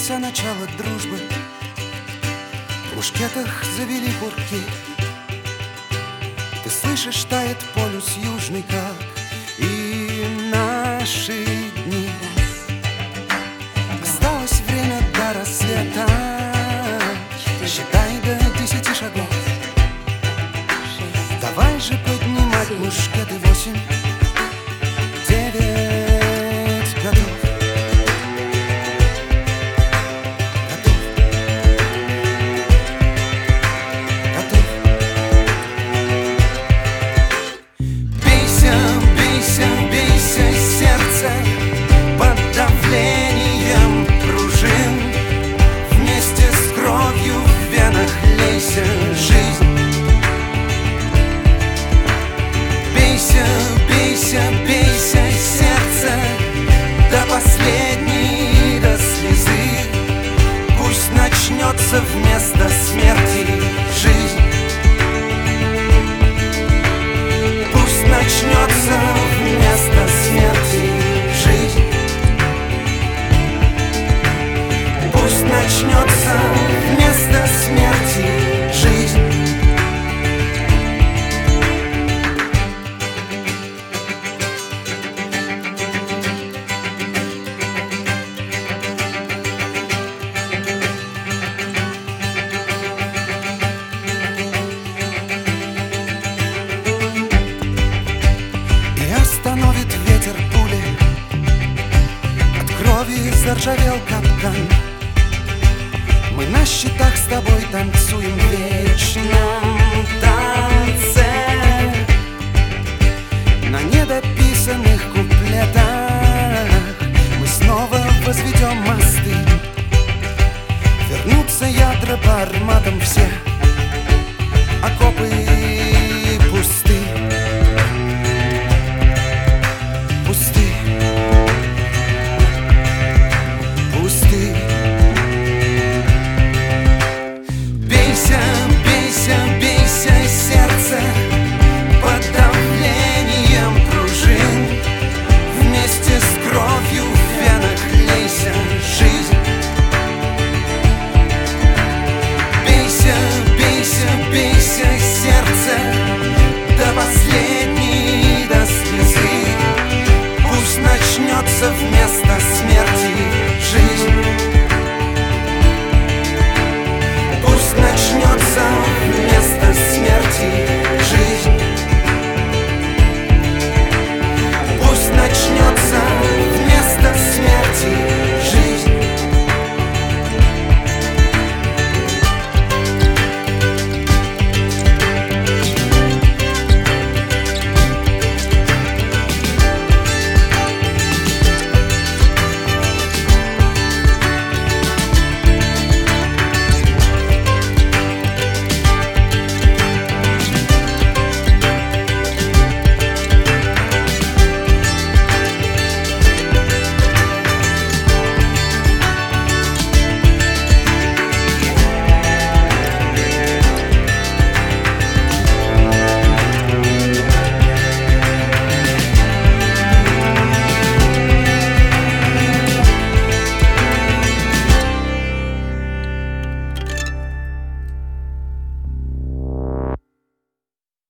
Начался начало дружбы, в мушкетах завели курки. Ты слышишь, тает полюс южный, как и наши дни. Осталось время до рассвета, считай до 10 шагов. Давай же поднимать мушкеты. 8, 9, готов. Вместо смерти жизнь. Пусть начнется вместо смерти жизнь. Пусть начнется вместо смерти жизнь. Остановит ветер пули, от крови заржавел капкан. Мы на щитах с тобой танцуем в вечном танце, на недописанных куплетах.